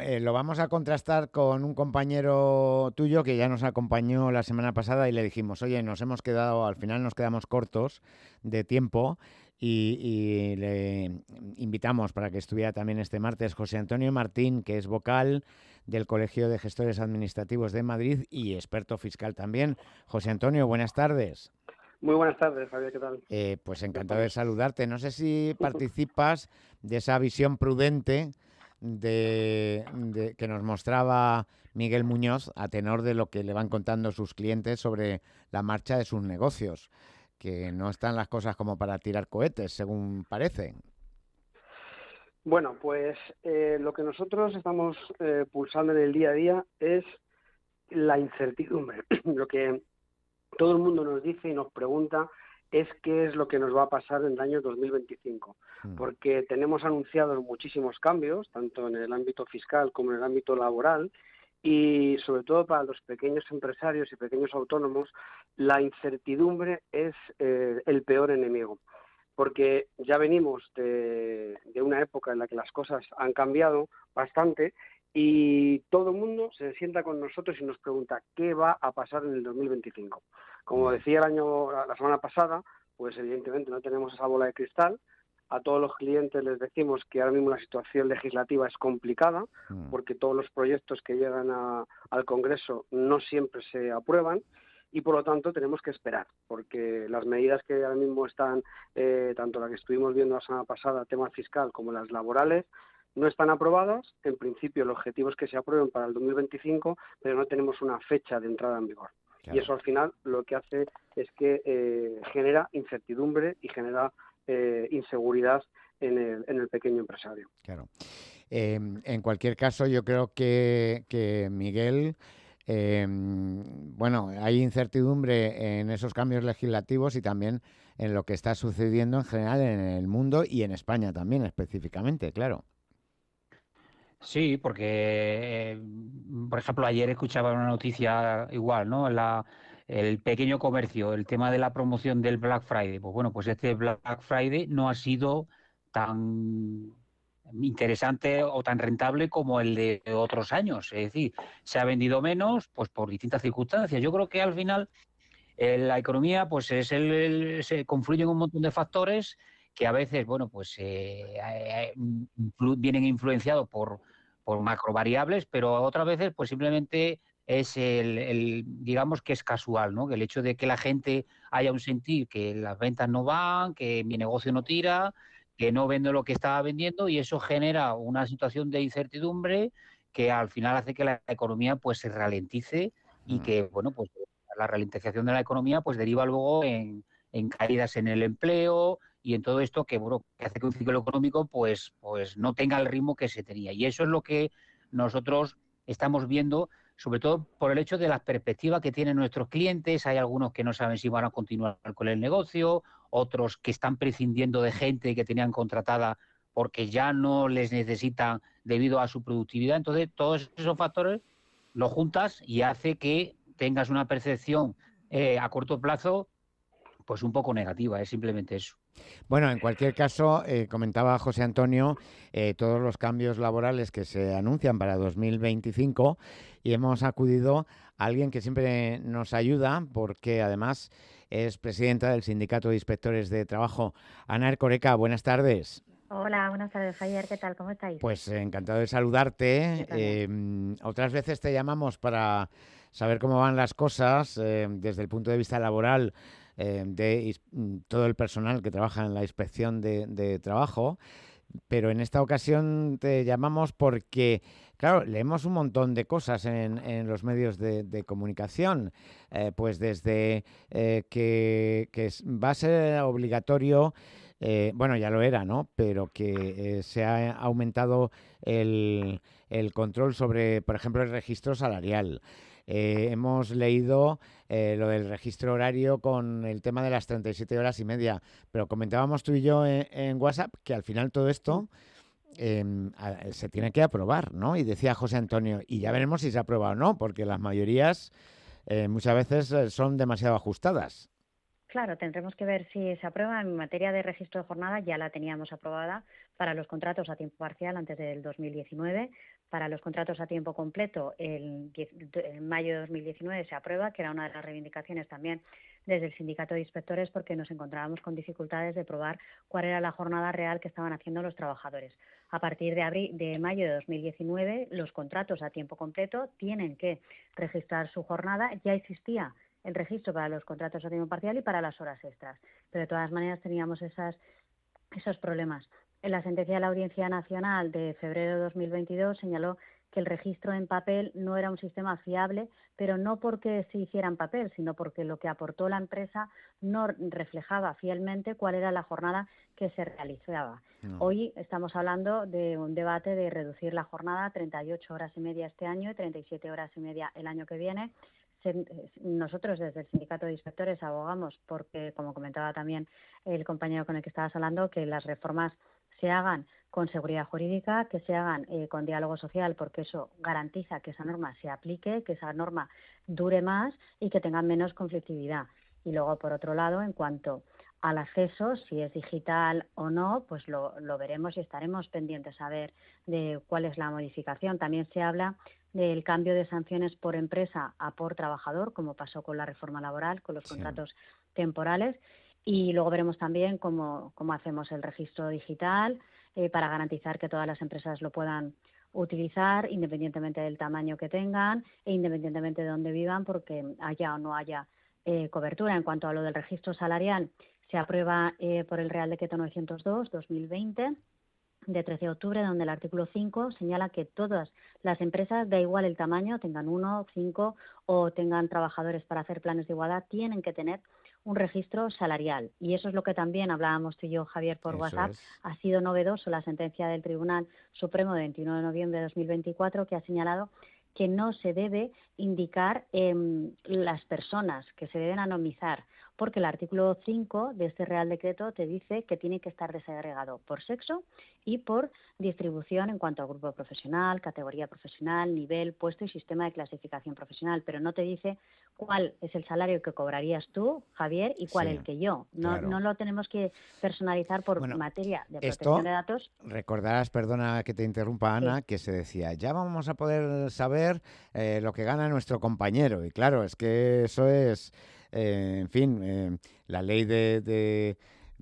lo vamos a contrastar con un compañero tuyo que ya nos acompañó la semana pasada y le dijimos, oye, al final nos quedamos cortos de tiempo y le invitamos para que estuviera también este martes José Antonio Martín, que es vocal del Colegio de Gestores Administrativos de Madrid y experto fiscal también. José Antonio, buenas tardes. Muy buenas tardes, Javier, ¿qué tal? Pues ¿Cómo encantado de estamos? saludarte. No sé si participas de esa visión prudente que nos mostraba Miguel Muñoz a tenor de lo que le van contando sus clientes sobre la marcha de sus negocios, que no están las cosas como para tirar cohetes, según parece. Bueno, pues lo que nosotros estamos pulsando en el día a día es la incertidumbre. Lo que todo el mundo nos dice y nos pregunta es qué es lo que nos va a pasar en el año 2025, Mm. porque tenemos anunciados muchísimos cambios, tanto en el ámbito fiscal como en el ámbito laboral, y sobre todo para los pequeños empresarios y pequeños autónomos, la incertidumbre es el peor enemigo. Porque ya venimos de una época en la que las cosas han cambiado bastante y todo el mundo se sienta con nosotros y nos pregunta qué va a pasar en el 2025. Como Ya. decía la semana pasada, pues evidentemente no tenemos esa bola de cristal. A todos los clientes les decimos que ahora mismo la situación legislativa es complicada Mm. porque todos los proyectos que llegan al Congreso no siempre se aprueban y por lo tanto tenemos que esperar, porque las medidas que ahora mismo están, tanto la que estuvimos viendo la semana pasada, tema fiscal, como las laborales, no están aprobadas. En principio el objetivo es que se aprueben para el 2025, pero no tenemos una fecha de entrada en vigor. Y Claro, eso al final lo que hace es que genera incertidumbre y genera inseguridad en el pequeño empresario. claro. En cualquier caso, yo creo que Miguel, bueno, hay incertidumbre en esos cambios legislativos y también en lo que está sucediendo en general en el mundo y en España también específicamente, claro. Sí, porque, por ejemplo, ayer escuchaba una noticia igual, ¿no? El pequeño comercio, el tema de la promoción del Black Friday. Pues bueno, pues este Black Friday no ha sido tan interesante o tan rentable como el de otros años. Es decir, se ha vendido menos, pues por distintas circunstancias. Yo creo que al final la economía, pues se confluyen un montón de factores que a veces, bueno, pues vienen influenciados por macrovariables, pero otras veces, pues simplemente es digamos que es casual, ¿no? Que el hecho de que la gente haya un sentir que las ventas no van, que mi negocio no tira, que no vendo lo que estaba vendiendo y eso genera una situación de incertidumbre que al final hace que la economía pues se ralentice y Mm. que, bueno, pues la ralentización de la economía pues deriva luego en caídas en el empleo y en todo esto que, bueno, que hace que un ciclo económico pues no tenga el ritmo que se tenía. Y eso es lo que nosotros estamos viendo, sobre todo por el hecho de las perspectivas que tienen nuestros clientes. Hay algunos que no saben si van a continuar con el negocio, otros que están prescindiendo de gente que tenían contratada porque ya no les necesitan debido a su productividad. Entonces, todos esos factores lo juntas y hace que tengas una percepción a corto plazo pues un poco negativa, es simplemente eso. Bueno, en cualquier caso, comentaba José Antonio todos los cambios laborales que se anuncian para 2025 y hemos acudido a alguien que siempre nos ayuda porque además es presidenta del Sindicato de Inspectores de Trabajo. Ana Ercoreca, buenas tardes. Hola, buenas tardes, Javier. ¿Qué tal? ¿Cómo estáis? Pues encantado de saludarte. Yo también. Otras veces te llamamos para saber cómo van las cosas desde el punto de vista laboral todo el personal que trabaja en la inspección de trabajo, pero en esta ocasión te llamamos porque, claro, leemos un montón de cosas en los medios de comunicación, pues desde va a ser obligatorio, bueno, ya lo era, ¿no? Pero que se ha aumentado el control sobre, por ejemplo, el registro salarial. Hemos leído lo del registro horario con el tema de las 37 horas y media, pero comentábamos tú y yo en WhatsApp que al final todo esto se tiene que aprobar, ¿no? Y decía José Antonio, y ya veremos si se aprueba o no, porque las mayorías muchas veces son demasiado ajustadas. Claro, tendremos que ver si se aprueba. En materia de registro de jornada ya la teníamos aprobada para los contratos a tiempo parcial antes del 2019, para los contratos a tiempo completo, en mayo de 2019 se aprueba, que era una de las reivindicaciones también desde el sindicato de inspectores, porque nos encontrábamos con dificultades de probar cuál era la jornada real que estaban haciendo los trabajadores. A partir de mayo de 2019, los contratos a tiempo completo tienen que registrar su jornada. Ya existía el registro para los contratos a tiempo parcial y para las horas extras, pero de todas maneras teníamos esos problemas. En la sentencia de la Audiencia Nacional de febrero de 2022 señaló que el registro en papel no era un sistema fiable, pero no porque se hiciera en papel, sino porque lo que aportó la empresa no reflejaba fielmente cuál era la jornada que se realizaba. No. Hoy estamos hablando de un debate de reducir la jornada a 38 horas y media este año y 37 horas y media el año que viene. Nosotros desde el Sindicato de Inspectores abogamos porque, como comentaba también el compañero con el que estabas hablando, que las reformas se hagan con seguridad jurídica, que se hagan con diálogo social, porque eso garantiza que esa norma se aplique, que esa norma dure más y que tenga menos conflictividad. Y luego, por otro lado, en cuanto al acceso, si es digital o no, pues lo veremos y estaremos pendientes a ver de cuál es la modificación. También se habla del cambio de sanciones por empresa a por trabajador, como pasó con la reforma laboral, con los contratos temporales. Y luego veremos también cómo hacemos el registro digital para garantizar que todas las empresas lo puedan utilizar, independientemente del tamaño que tengan e independientemente de dónde vivan, porque haya o no haya cobertura. En cuanto a lo del registro salarial, se aprueba por el Real Decreto 902/2020 de 13 de octubre, donde el artículo 5 señala que todas las empresas, da igual el tamaño, tengan 1, 5 o tengan trabajadores para hacer planes de igualdad, tienen que tener un registro salarial. Y eso es lo que también hablábamos tú y yo, Javier, por WhatsApp. Ha sido novedoso la sentencia del Tribunal Supremo de 21 de noviembre de 2024, que ha señalado que no se debe indicar las personas, que se deben anonimizar, porque el artículo 5 de este Real Decreto te dice que tiene que estar desagregado por sexo y por distribución en cuanto a grupo profesional, categoría profesional, nivel, puesto y sistema de clasificación profesional, pero no te dice cuál es el salario que cobrarías tú, Javier, y cuál el que yo. No lo tenemos que personalizar por materia de protección de datos. Recordarás, perdona que te interrumpa, Ana, que se decía, ya vamos a poder saber lo que gana nuestro compañero. Y claro, es que eso es, en fin, la ley que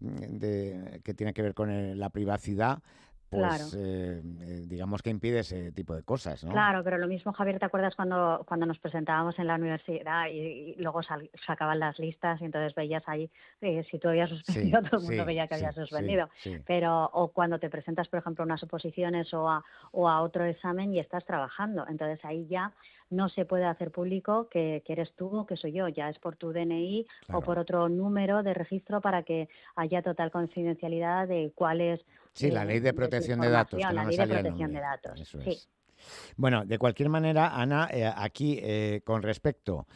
tiene que ver con la privacidad, pues digamos que impide ese tipo de cosas, ¿no? Claro, pero lo mismo, Javier, ¿te acuerdas cuando nos presentábamos en la universidad y luego sacaban las listas y entonces veías ahí si tú habías suspendido, todo el mundo veía que habías suspendido? Pero o cuando te presentas, por ejemplo, a unas oposiciones o a otro examen y estás trabajando, entonces ahí ya no se puede hacer público que eres tú o que soy yo, ya es por tu DNI o por otro número de registro para que haya total confidencialidad de cuál es. Sí, la ley de protección de datos. Que la no ley de protección de datos. Eso es. Bueno, de cualquier manera, Ana, aquí con respecto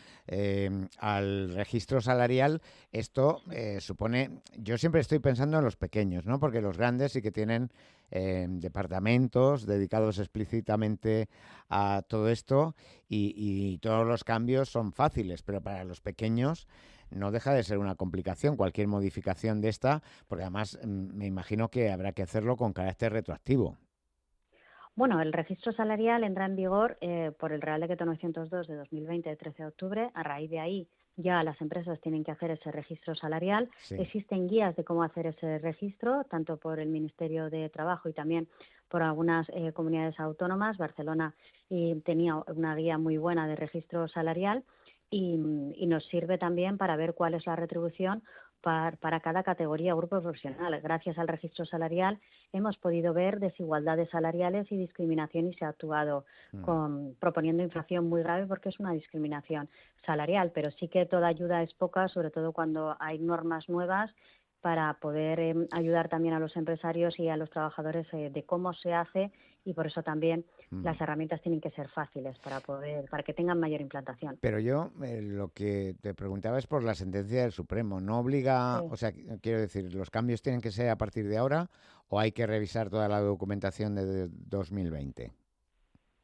al registro salarial, esto supone, yo siempre estoy pensando en los pequeños, ¿no? Porque los grandes sí que tienen departamentos dedicados explícitamente a todo esto y todos los cambios son fáciles, pero para los pequeños no deja de ser una complicación cualquier modificación de esta, porque además me imagino que habrá que hacerlo con carácter retroactivo. Bueno, el registro salarial entra en vigor por el Real Decreto 902 de 2020 de 13 de octubre. A raíz de ahí ya las empresas tienen que hacer ese registro salarial. Existen guías de cómo hacer ese registro, tanto por el Ministerio de Trabajo y también por algunas comunidades autónomas. Barcelona tenía una guía muy buena de registro salarial y nos sirve también para ver cuál es la retribución para cada categoría o grupo profesional. Gracias al registro salarial hemos podido ver desigualdades salariales y discriminación y se ha actuado proponiendo infracción muy grave porque es una discriminación salarial, pero sí que toda ayuda es poca, sobre todo cuando hay normas nuevas, para poder ayudar también a los empresarios y a los trabajadores de cómo se hace, y por eso también las herramientas tienen que ser fáciles para que tengan mayor implantación. Pero yo lo que te preguntaba es por la sentencia del Supremo. ¿No obliga, o sea, quiero decir, los cambios tienen que ser a partir de ahora o hay que revisar toda la documentación de 2020?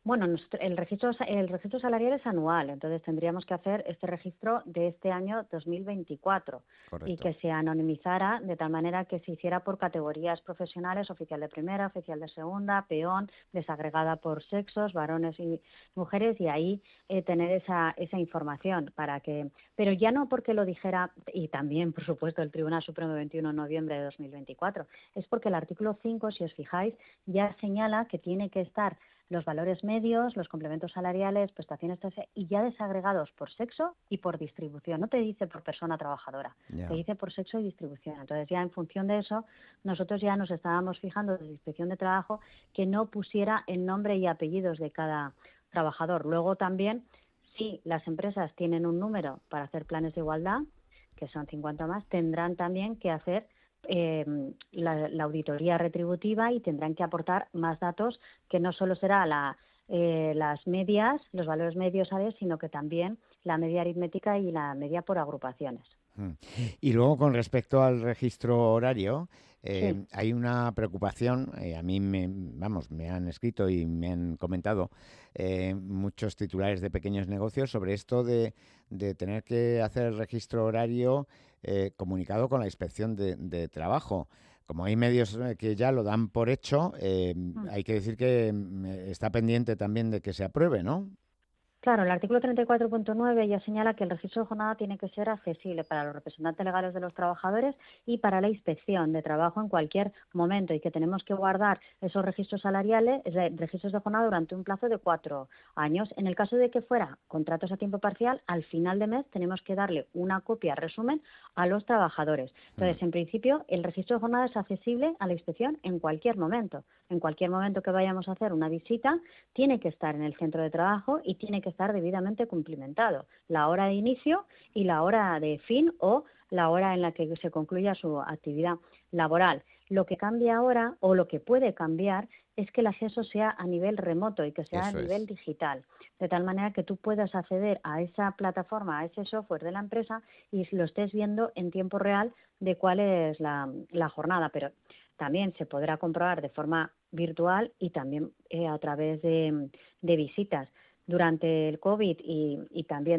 Bueno, el registro salarial es anual, entonces tendríamos que hacer este registro de este año 2024 y Correcto. que se anonimizara de tal manera que se hiciera por categorías profesionales, oficial de primera, oficial de segunda, peón, desagregada por sexos, varones y mujeres, y ahí tener esa información para que, pero ya no porque lo dijera, y también, por supuesto, el Tribunal Supremo 21 de noviembre de 2024, es porque el artículo 5, si os fijáis, ya señala que tiene que estar los valores medios, los complementos salariales, prestaciones y ya desagregados por sexo y por distribución. No te dice por persona trabajadora, Ya. te dice por sexo y distribución. Entonces ya en función de eso, nosotros ya nos estábamos fijando desde la Inspección de Trabajo que no pusiera el nombre y apellidos de cada trabajador. Luego también, si las empresas tienen un número para hacer planes de igualdad, que son 50 más, tendrán también que hacer la auditoría retributiva y tendrán que aportar más datos que no solo será las medias, los valores medios, ¿sabes?, sino que también la media aritmética y la media por agrupaciones. Y luego, con respecto al registro horario, Sí. hay una preocupación, a mí me han escrito y me han comentado muchos titulares de pequeños negocios sobre esto de tener que hacer el registro horario comunicado con la Inspección de Trabajo. Como hay medios que ya lo dan por hecho, hay que decir que está pendiente también de que se apruebe, ¿no? Claro, el artículo 34.9 ya señala que el registro de jornada tiene que ser accesible para los representantes legales de los trabajadores y para la inspección de trabajo en cualquier momento, y que tenemos que guardar esos registros salariales, registros de jornada durante un plazo de 4 años. En el caso de que fuera contratos a tiempo parcial, al final de mes tenemos que darle una copia resumen a los trabajadores. Entonces, en principio, el registro de jornada es accesible a la inspección en cualquier momento. En cualquier momento que vayamos a hacer una visita, tiene que estar en el centro de trabajo y tiene que estar debidamente cumplimentado. La hora de inicio y la hora de fin o la hora en la que se concluya su actividad laboral. Lo que cambia ahora, o lo que puede cambiar, es que el acceso sea a nivel remoto y que sea a Eso nivel es. digital, de tal manera que tú puedas acceder a esa plataforma, a ese software de la empresa y lo estés viendo en tiempo real de cuál es la jornada. Pero también se podrá comprobar de forma virtual y también a través de visitas. Durante el COVID y también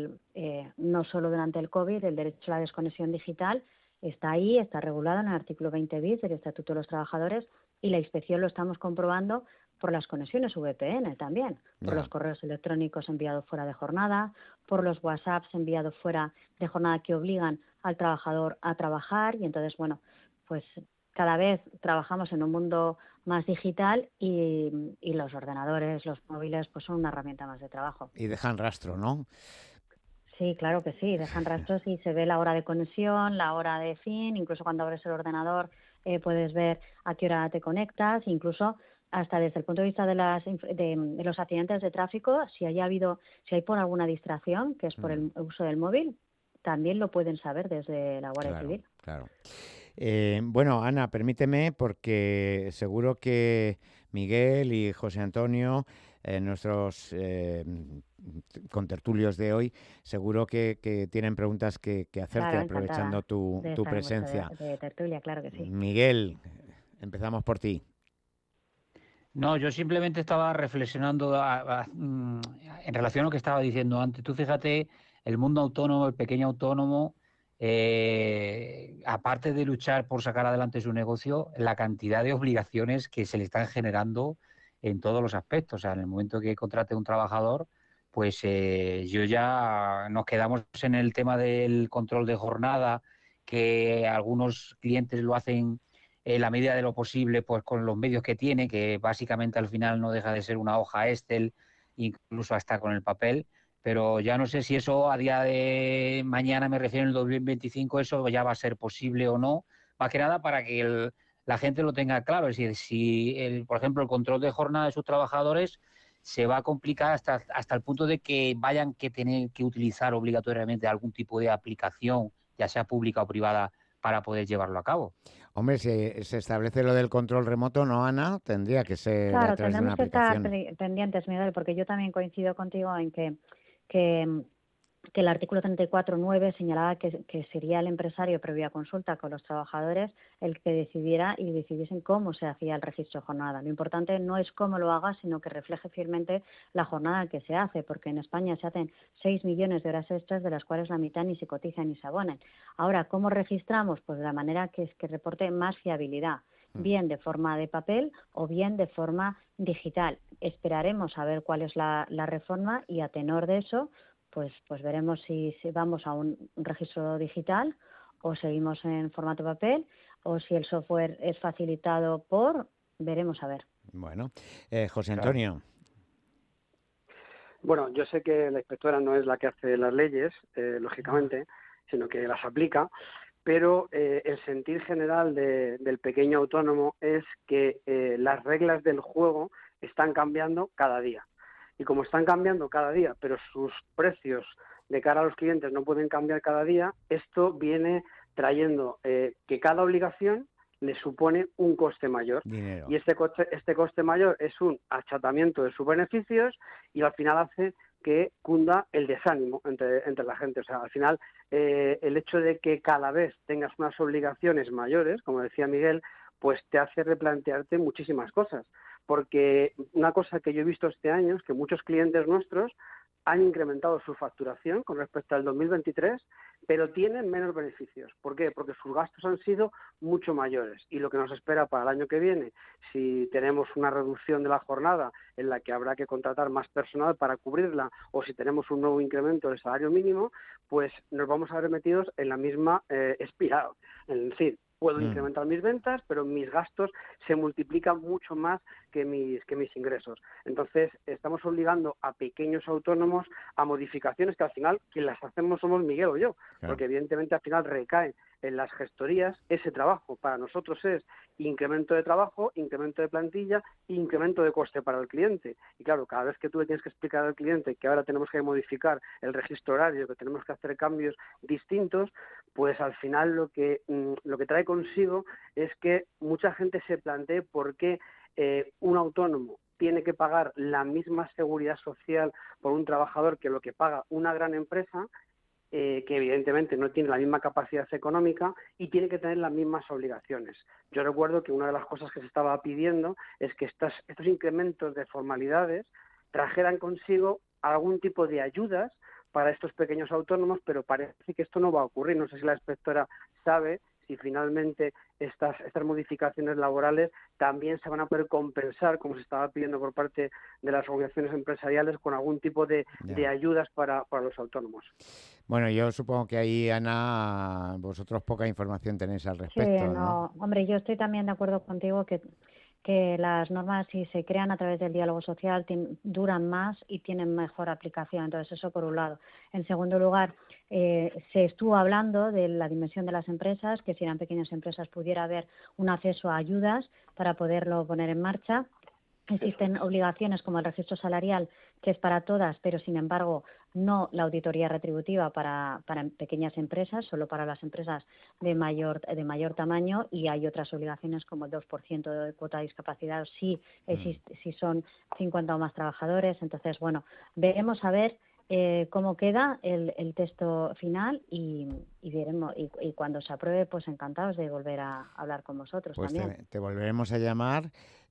no solo durante el COVID, el derecho a la desconexión digital está ahí, está regulado en el artículo 20 bis del Estatuto de los Trabajadores, y la inspección lo estamos comprobando por las conexiones VPN también, por Ya. los correos electrónicos enviados fuera de jornada, por los WhatsApps enviados fuera de jornada que obligan al trabajador a trabajar. Y entonces, bueno, pues cada vez trabajamos en un mundo más digital y los ordenadores, los móviles, pues son una herramienta más de trabajo. Y dejan rastro, ¿no? Sí, claro que sí, dejan rastros y se ve la hora de conexión, la hora de fin, incluso cuando abres el ordenador puedes ver a qué hora te conectas, incluso hasta desde el punto de vista de los accidentes de tráfico, si hay por alguna distracción, que es por Mm, el uso del móvil, también lo pueden saber desde la Guardia claro, Civil. claro. Bueno, Ana, permíteme, porque seguro que Miguel y José Antonio, nuestros contertulios de hoy, seguro que tienen preguntas que hacerte, Claro, aprovechando encantada tu, de tu estar en vuestra presencia. de tertulia, claro que sí. Miguel, empezamos por ti. No, yo simplemente estaba reflexionando en relación a lo que estaba diciendo antes. Tú fíjate, el mundo autónomo, el pequeño autónomo, aparte de luchar por sacar adelante su negocio, la cantidad de obligaciones que se le están generando en todos los aspectos. O sea, en el momento que contrate un trabajador, pues yo ya nos quedamos en el tema del control de jornada, que algunos clientes lo hacen en la medida de lo posible, pues con los medios que tiene, que básicamente al final no deja de ser una hoja Excel, incluso hasta con el papel, pero ya no sé si eso a día de mañana, me refiero en el 2025, eso ya va a ser posible o no, más que nada para que la gente lo tenga claro. Es decir, si, por ejemplo, el control de jornada de sus trabajadores se va a complicar hasta el punto de que vayan que tener que utilizar obligatoriamente algún tipo de aplicación, ya sea pública o privada, para poder llevarlo a cabo. Hombre, si se establece lo del control remoto, ¿no, Ana? Tendría que ser a Claro, través de una tendremos que estar aplicación. pendientes, Miguel, porque yo también coincido contigo en que que el artículo 34.9 señalaba que sería el empresario, previa consulta con los trabajadores, el que decidiera y decidiesen cómo se hacía el registro de jornada. Lo importante no es cómo lo haga, sino que refleje fielmente la jornada que se hace, porque en España se hacen 6 millones de horas extras, de las cuales la mitad ni se cotizan ni se abonan. Ahora, ¿cómo registramos? Pues de la manera que reporte más fiabilidad, bien de forma de papel o bien de forma digital. Esperaremos a ver cuál es la reforma y a tenor de eso pues veremos si vamos a un registro digital o seguimos en formato papel, o si el software es facilitado veremos a ver. Bueno, José Antonio. Bueno, yo sé que la inspectora no es la que hace las leyes, lógicamente, sino que las aplica, pero el sentir general del pequeño autónomo es que las reglas del juego están cambiando cada día. Y como están cambiando cada día, pero sus precios de cara a los clientes no pueden cambiar cada día, esto viene trayendo que cada obligación le supone un coste mayor. Dinero. Y este coste mayor es un achatamiento de sus beneficios y al final hace que cunda el desánimo entre la gente. O sea, al final, el hecho de que cada vez tengas unas obligaciones mayores, como decía Miguel, pues te hace replantearte muchísimas cosas. Porque una cosa que yo he visto este año es que muchos clientes nuestros han incrementado su facturación con respecto al 2023, pero tienen menos beneficios. ¿Por qué? Porque sus gastos han sido mucho mayores. Y lo que nos espera para el año que viene, si tenemos una reducción de la jornada en la que habrá que contratar más personal para cubrirla, o si tenemos un nuevo incremento del salario mínimo, pues nos vamos a ver metidos en la misma espiral. Es decir, puedo incrementar mis ventas, pero mis gastos se multiplican mucho más que mis ingresos. Entonces, estamos obligando a pequeños autónomos a modificaciones que al final quien las hacemos somos Miguel o yo, claro. Porque evidentemente al final recae en las gestorías ese trabajo. Para nosotros es incremento de trabajo, incremento de plantilla e incremento de coste para el cliente. Y claro, cada vez que tú le tienes que explicar al cliente que ahora tenemos que modificar el registro horario, que tenemos que hacer cambios distintos, pues al final lo que trae consigo es que mucha gente se plantee por qué un autónomo tiene que pagar la misma seguridad social por un trabajador que lo que paga una gran empresa, que evidentemente no tiene la misma capacidad económica y tiene que tener las mismas obligaciones. Yo recuerdo que una de las cosas que se estaba pidiendo es que estos incrementos de formalidades trajeran consigo algún tipo de ayudas para estos pequeños autónomos, pero parece que esto no va a ocurrir. No sé si la inspectora sabe si finalmente estas modificaciones laborales también se van a poder compensar, como se estaba pidiendo por parte de las organizaciones empresariales, con algún tipo de ayudas para los autónomos. Bueno, yo supongo que ahí, Ana, vosotros poca información tenéis al respecto, sí, ¿no? Hombre, yo estoy también de acuerdo contigo que las normas, si se crean a través del diálogo social, duran más y tienen mejor aplicación. Entonces, eso por un lado. En segundo lugar, se estuvo hablando de la dimensión de las empresas, que si eran pequeñas empresas pudiera haber un acceso a ayudas para poderlo poner en marcha. Existen obligaciones como el registro salarial, que es para todas, pero sin embargo no la auditoría retributiva para pequeñas empresas, solo para las empresas de mayor tamaño, y hay otras obligaciones como el 2% de cuota de discapacidad si son 50 o más trabajadores. Entonces, bueno, veremos a ver cómo queda el texto final y veremos, y cuando se apruebe, pues encantados de volver a hablar con vosotros pues también. Te volveremos a llamar,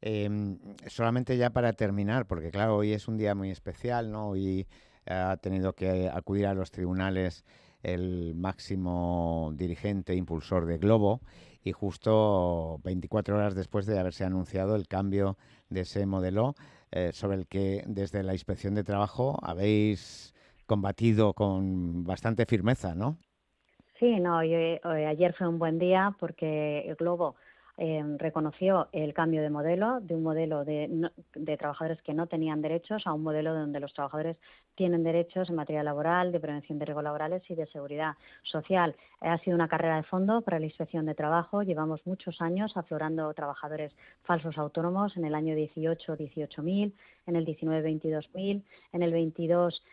solamente ya para terminar, porque claro, hoy es un día muy especial, ¿no? Hoy ha tenido que acudir a los tribunales el máximo dirigente impulsor de Glovo, y justo 24 horas después de haberse anunciado el cambio de ese modelo, sobre el que desde la Inspección de Trabajo habéis combatido con bastante firmeza, ¿no? Sí, no, ayer fue un buen día porque el Glovo reconoció el cambio de modelo, de un modelo de trabajadores que no tenían derechos a un modelo donde los trabajadores tienen derechos en materia laboral, de prevención de riesgos laborales y de seguridad social. Ha sido una carrera de fondo para la Inspección de Trabajo. Llevamos muchos años aflorando trabajadores falsos autónomos. En el año 18, 18.000, en el 19, 22.000, en el 22,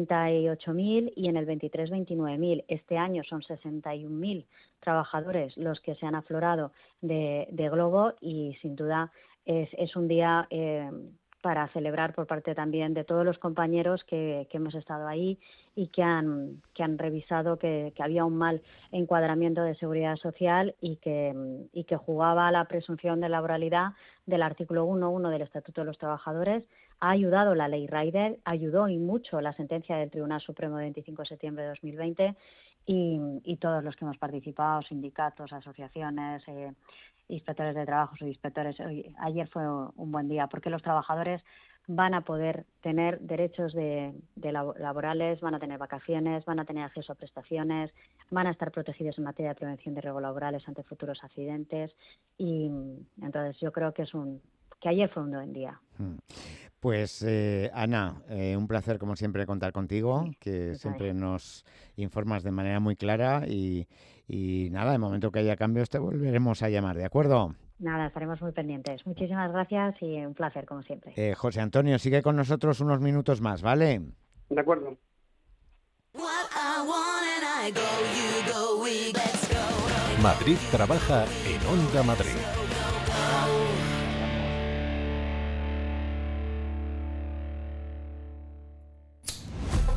38.000 y en el 23, 29.000. Este año son 61.000 trabajadores los que se han aflorado de Glovo, y sin duda es un día para celebrar por parte también de todos los compañeros que hemos estado ahí y que han revisado que había un mal encuadramiento de seguridad social y que jugaba a la presunción de laboralidad del artículo 1.1 del Estatuto de los Trabajadores. Ha ayudado la ley Rider, ayudó y mucho la sentencia del Tribunal Supremo de 25 de septiembre de 2020 y todos los que hemos participado, sindicatos, asociaciones, inspectores de trabajo, subinspectores. Ayer fue un buen día porque los trabajadores van a poder tener derechos laborales, van a tener vacaciones, van a tener acceso a prestaciones, van a estar protegidos en materia de prevención de riesgos laborales ante futuros accidentes y entonces yo creo que ayer fue un buen día. Pues Ana, un placer como siempre contar contigo, que siempre nos informas de manera muy clara y nada, de momento que haya cambios te volveremos a llamar, ¿de acuerdo? Nada, estaremos muy pendientes. Muchísimas gracias y un placer como siempre. José Antonio, sigue con nosotros unos minutos más, ¿vale? De acuerdo. Madrid trabaja en Onda Madrid.